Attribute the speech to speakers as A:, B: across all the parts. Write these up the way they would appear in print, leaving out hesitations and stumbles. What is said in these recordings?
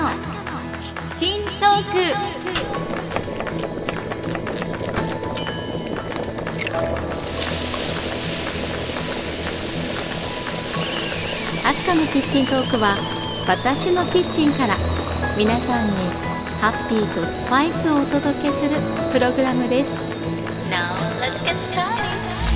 A: キッチントーク。アスカのキッチントークは私のキッチンから皆さんにハッピーとスパイスをお届けするプログラムです。 Now let's get started.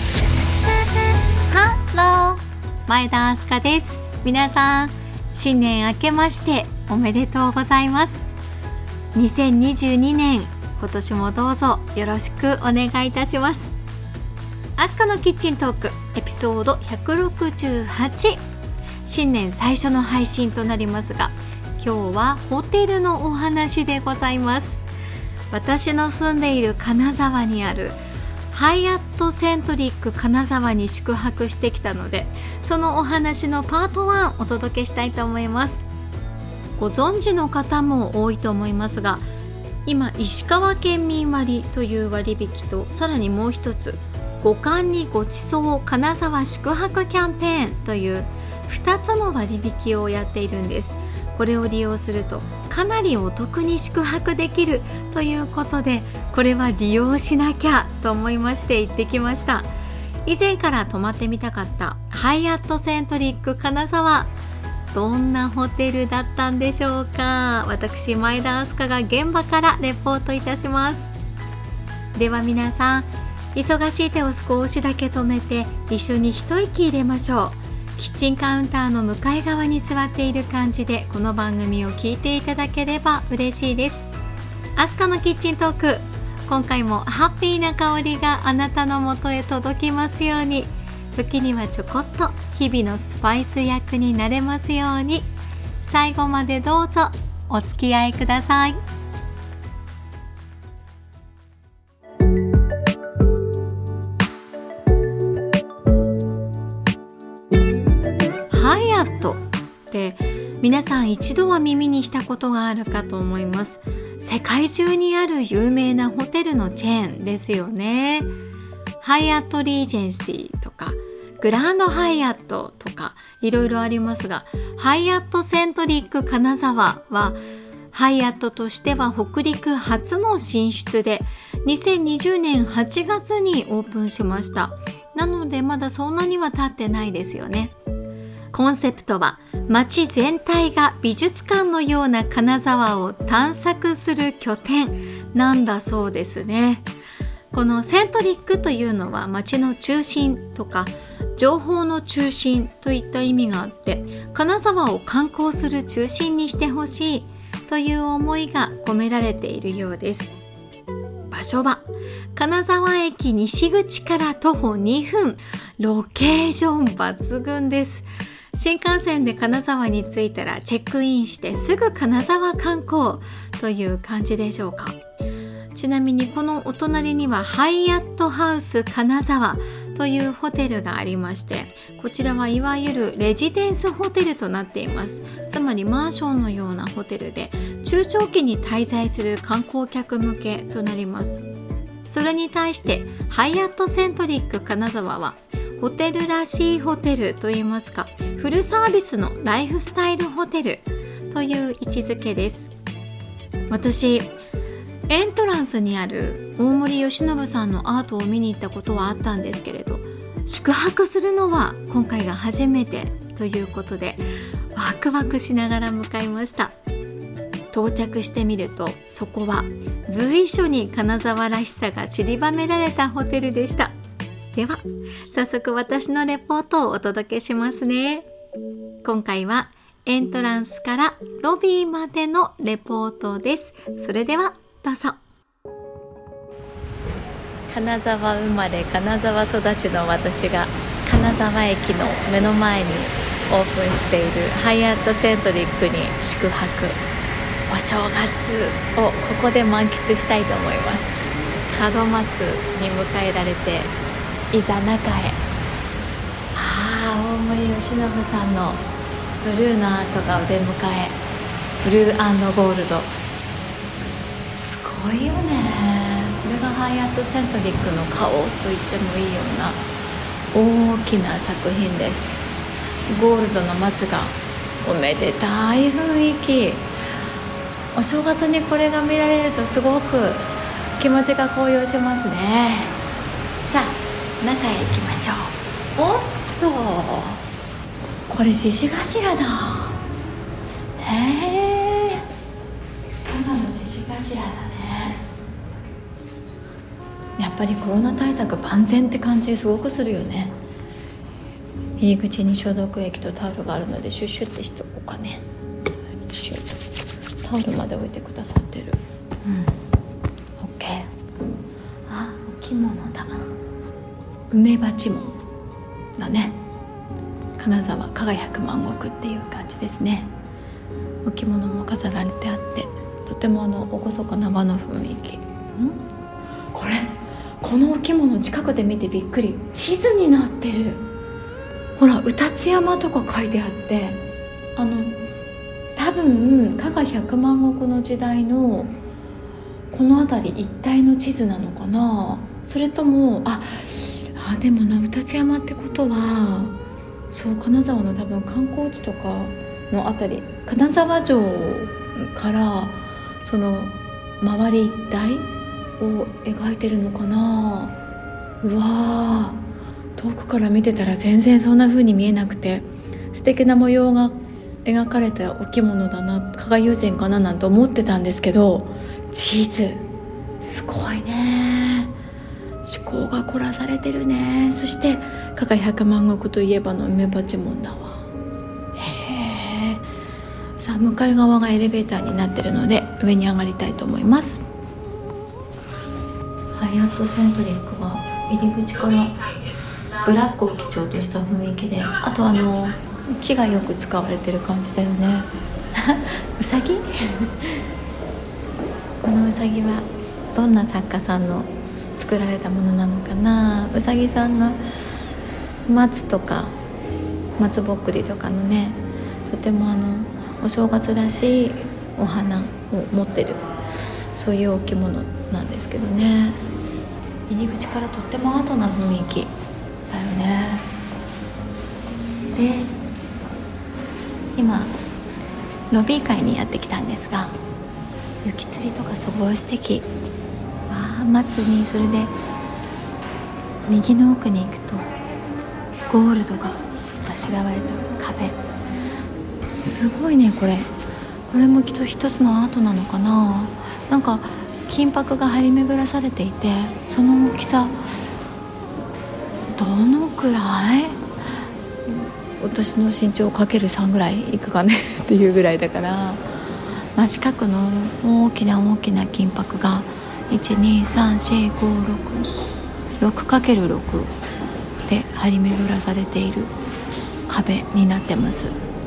A: ハロー、前田アスカです。皆さん新年明けましておめでとうございます。2022年今年もどうぞよろしくお願いいたします。アスカのキッチントークエピソード168、新年最初の配信となりますが、今日はホテルのお話でございます。私の住んでいる金沢にあるハイアットセントリック金沢に宿泊してきたので、そのお話のパート1お届けしたいと思います。ご存知の方も多いと思いますが、今石川県民割という割引と、さらにもう一つ五感にごちそう金沢宿泊キャンペーンという2つの割引をやっているんです。これを利用するとかなりお得に宿泊できるということで、これは利用しなきゃと思いまして行ってきました。以前から泊まってみたかったハイアットセントリック金沢、どんなホテルだったんでしょうか。私前田明日香が現場からレポートいたします。では皆さん、忙しい手を少しだけ止めて一緒に一息入れましょう。キッチンカウンターの向かい側に座っている感じでこの番組を聞いていただければ嬉しいです。アスカのキッチントーク、今回もハッピーな香りがあなたのもとへ届きますように、時にはちょこっと日々のスパイス役になれますように。最後までどうぞお付き合いください。ハイアットって皆さん一度は耳にしたことがあるかと思います。世界中にある有名なホテルのチェーンですよね。ハイアットリージェンシーとかグランドハイアットとかいろいろありますが、ハイアットセントリック金沢はハイアットとしては北陸初の進出で2020年8月にオープンしました。なのでまだそんなには経ってないですよね。コンセプトは街全体が美術館のような金沢を探索する拠点なんだそうですね。このセントリックというのは街の中心とか情報の中心といった意味があって、金沢を観光する中心にしてほしいという思いが込められているようです。場所は金沢駅西口から徒歩2分、ロケーション抜群です。新幹線で金沢に着いたらチェックインしてすぐ金沢観光という感じでしょうか。ちなみにこのお隣にはハイアットハウス金沢というホテルがありまして、こちらはいわゆるレジデンスホテルとなっています。つまりマンションのようなホテルで中長期に滞在する観光客向けとなります。それに対してハイアットセントリック金沢はホテルらしいホテルといいますか、フルサービスのライフスタイルホテルという位置づけです。私エントランスにある大森義信さんのアートを見に行ったことはあったんですけれど、宿泊するのは今回が初めてということでワクワクしながら向かいました。到着してみると、そこは随所に金沢らしさが散りばめられたホテルでした。では早速私のレポートをお届けしますね。今回はエントランスからロビーまでのレポートです。それではどうぞ。金沢生まれ金沢育ちの私が金沢駅の目の前にオープンしているハイアットセントリックに宿泊、お正月をここで満喫したいと思います。門松に迎えられていざ中へ。大森義信さんのブルーのアートがお出迎え、ブルー&ゴールド、すごいよね。これがハイアットセントリックの顔と言ってもいいような大きな作品です。ゴールドの松がおめでたい雰囲気。 お正月にこれが見られるとすごく気持ちが高揚しますね。さあ中へ行きましょう。おっと、これ獅子頭だ。加賀の獅子頭だね。やっぱりコロナ対策万全って感じすごくするよね。入り口に消毒液とタオルがあるのでシュッシュってしとこうかね。タオルまで置いてくださってる。OK。 あ、お着物だ。梅鉢紋だね。金沢加賀百万石っていう感じですね。お着物も飾られてあって、とても厳かな和の雰囲気。このお着物近くで見てびっくり。地図になってる。ほら、卯辰山とか書いてあって、多分加賀百万石の時代のこの辺り一帯の地図なのかな。それともでもな、卯辰山ってことはそう、金沢の多分観光地とかの辺り、金沢城からその周り一帯を描いてるのかな。うわー、遠くから見てたら全然そんな風に見えなくて、素敵な模様が描かれたお着物だな、加賀友禅かななんて思ってたんですけど、地図すごいね。思考が凝らされてるね。そして加賀百万石といえばの梅鉢紋だわ。へえ。さあ、向かい側がエレベーターになってるので上に上がりたいと思います。ハイアットセントリックは入り口からブラックを基調とした雰囲気で、あと木がよく使われてる感じだよね。うさぎこのうさぎはどんな作家さんの作られたものなのかな。うさぎさんが松とか松ぼっくりとかのね、とてもお正月らしいお花を持ってる、そういうお着物なんですけどね。入り口からとってもアートな雰囲気だよね。で、今ロビー階にやってきたんですが、雪吊りとかすごい素敵。松に、それで右の奥に行くとゴールドがあしらわれた壁、すごいね。これもきっと一つのアートなのかな。なんか金箔が張り巡らされていて、その大きさどのくらい、私の身長をかける3ぐらいいくかねっていうぐらいだから、四角の大きな金箔が 1,2,3,4,5,6×6 で張り巡らされている壁になってます。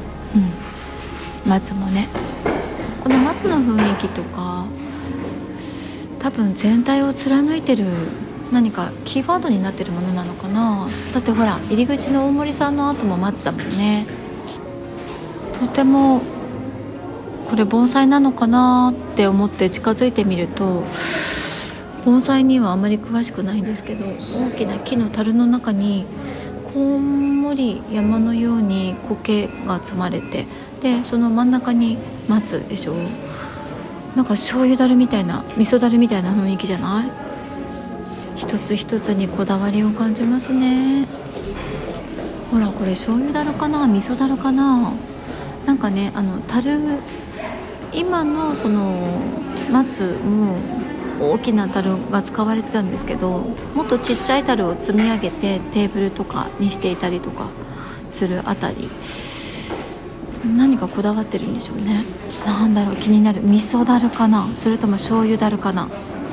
A: 松もね、この松の雰囲気とか多分全体を貫いてる何かキーワードになってるものなのかな。だってほら、入り口の大森さんの後も松だもんね。とてもこれ盆栽なのかなって思って近づいてみると、盆栽にはあまり詳しくないんですけど、大きな木の樽の中にこんもり山のように苔が積まれて、でその真ん中に松でしょ。なんか醤油だるみたいな、味噌だるみたいな雰囲気じゃない？一つ一つにこだわりを感じますね。ほら、これ醤油だるかな、味噌だるかな。なんかね、樽、今のその松も大きな樽が使われてたんですけど、もっとちっちゃい樽を積み上げてテーブルとかにしていたりとかするあたり、何かこだわってるんでしょうね。なんだろう、気になる。味噌だるかな、それとも醤油だるかな。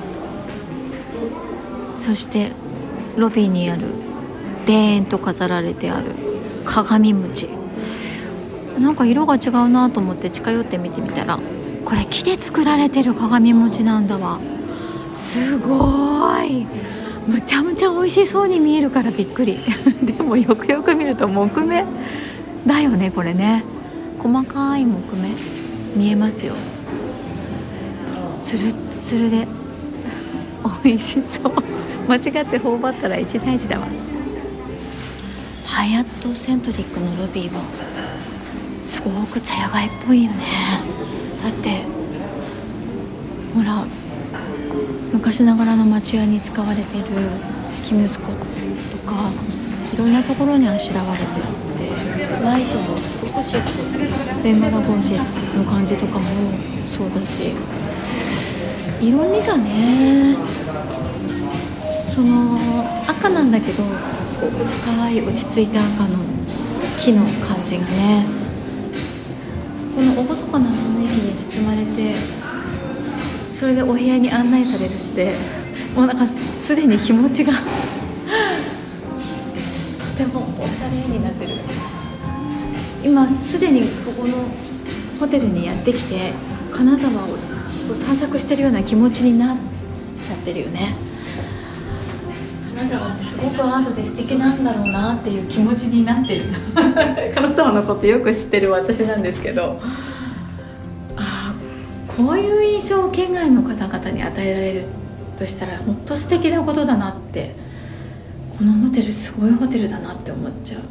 A: そしてロビーにある田園と飾られてある鏡餅、なんか色が違うなと思って近寄って見てみたら、これ木で作られてる鏡餅なんだわ。すごい、むちゃむちゃ美味しそうに見えるからびっくりでもよくよく見ると木目だよね。これね、細かい木目見えますよ。つるっつるで美味しそう間違って頬張ったら一大事だわ。ハイアットセントリックのロビーはすごく茶屋街っぽいよね。だってほら昔ながらの町屋に使われてる生息湖とかいろんなところにあしらわれてあってライトもすごくシック、ベンガラ格子の感じとかもそうだし、色味がねその赤なんだけどすごく深い落ち着いた赤の木の感じがね、この厳かな雰囲気に包まれてそれでお部屋に案内されるってもうなんかすでに気持ちがとてもおしゃれになってる。今すでにここのホテルにやってきて金沢を散策してるような気持ちになっちゃってるよね。金沢ってすごくアートで素敵なんだろうなっていう気持ちになってる金沢のことよく知ってる私なんですけど、こういう印象を県外の方々に与えられるとしたら本当素敵なことだなって、このホテルすごいホテルだなって思っちゃう。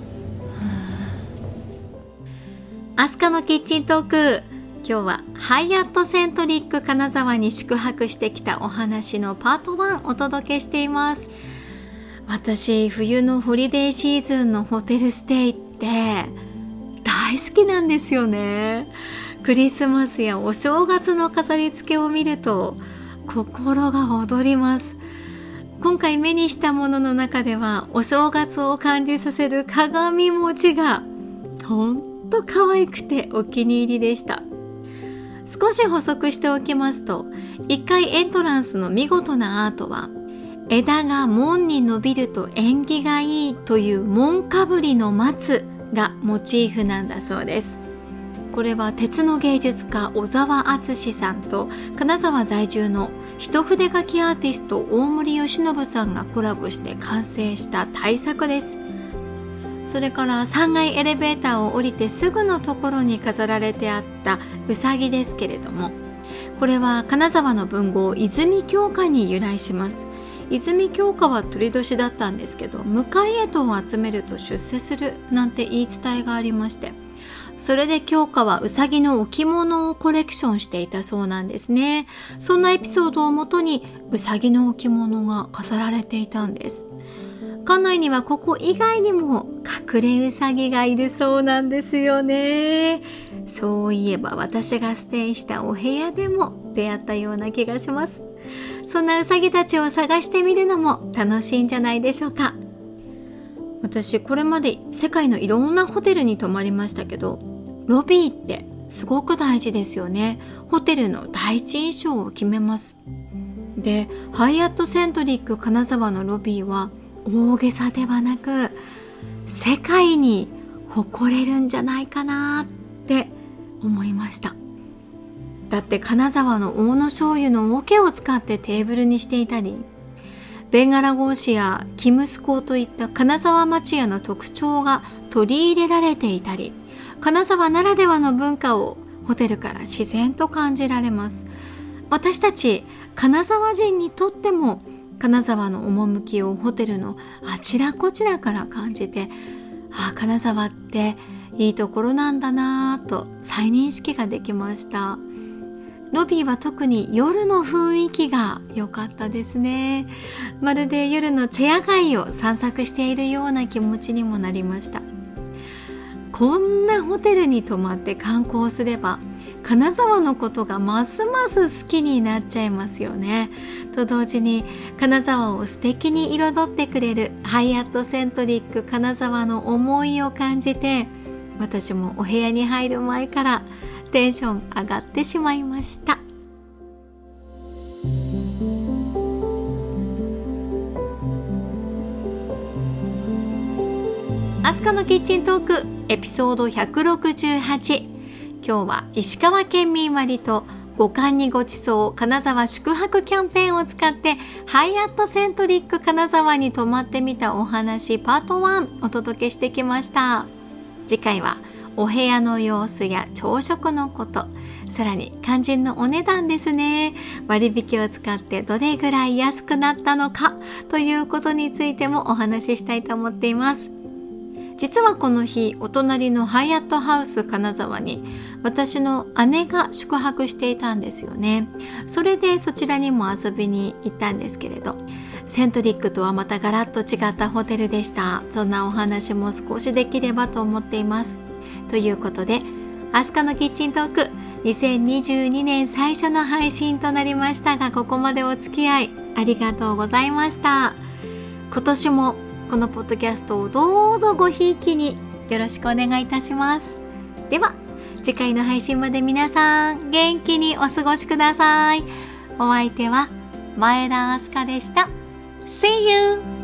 A: アスカのキッチントーク、今日はハイアットセントリック金沢に宿泊してきたお話のパート1お届けしています。私冬のホリデーシーズンのホテルステイって大好きなんですよね。クリスマスやお正月の飾り付けを見ると心が躍ります。今回目にしたものの中ではお正月を感じさせる鏡餅がほんと可愛くてお気に入りでした。少し補足しておきますと、1階エントランスの見事なアートは枝が門に伸びると縁起がいいという門かぶりの松がモチーフなんだそうです。これは鉄の芸術家小沢敦さんと金沢在住の一筆書きアーティスト大森義信さんがコラボして完成した大作です。それから3階エレベーターを降りてすぐのところに飾られてあったうさぎですけれども、これは金沢の文豪泉鏡花に由来します。泉鏡花は鳥年だったんですけど、向江戸を集めると出世するなんて言い伝えがありまして、それで鏡花はうさぎの置物をコレクションしていたそうなんですね。そんなエピソードをもとにうさぎの置物が飾られていたんです。館内にはここ以外にも隠れうさぎがいるそうなんですよね。そういえば私がステイしたお部屋でも出会ったような気がします。そんなうさぎたちを探してみるのも楽しいんじゃないでしょうか。私これまで世界のいろんなホテルに泊まりましたけど、ロビーってすごく大事ですよね。ホテルの第一印象を決めます。で、ハイアットセントリック金沢のロビーは大げさではなく世界に誇れるんじゃないかなって思いました。だって金沢の大野醤油の桶を使ってテーブルにしていたり、ベンガラ格子や生息香といった金沢町屋の特徴が取り入れられていたり、金沢ならではの文化をホテルから自然と感じられます。私たち金沢人にとっても金沢の趣をホテルのあちらこちらから感じて、金沢っていいところなんだなぁと再認識ができました。ロビーは特に夜の雰囲気が良かったですね。まるで夜のチェア街を散策しているような気持ちにもなりました。こんなホテルに泊まって観光すれば金沢のことがますます好きになっちゃいますよね。と同時に金沢を素敵に彩ってくれるハイアットセントリック金沢の思いを感じて、私もお部屋に入る前からテンション上がってしまいました。アスカのキッチントークエピソード168。今日は石川県民割と五感にごちそう金沢宿泊キャンペーンを使ってハイアットセントリック金沢に泊まってみたお話パート1お届けしてきました。次回はお部屋の様子や朝食のこと、さらに肝心のお値段ですね。割引を使ってどれぐらい安くなったのかということについてもお話ししたいと思っています。 実はこの日、お隣のハイアットハウス金沢に私の姉が宿泊していたんですよね。それでそちらにも遊びに行ったんですけれど、セントリックとはまたガラッと違ったホテルでした。そんなお話も少しできればと思っています。ということで、アスカのキッチントーク2022年最初の配信となりましたが、ここまでお付き合いありがとうございました。今年もこのポッドキャストをどうぞごひいきによろしくお願いいたします。では次回の配信まで皆さん元気にお過ごしください。お相手は前田明日香でした。See you!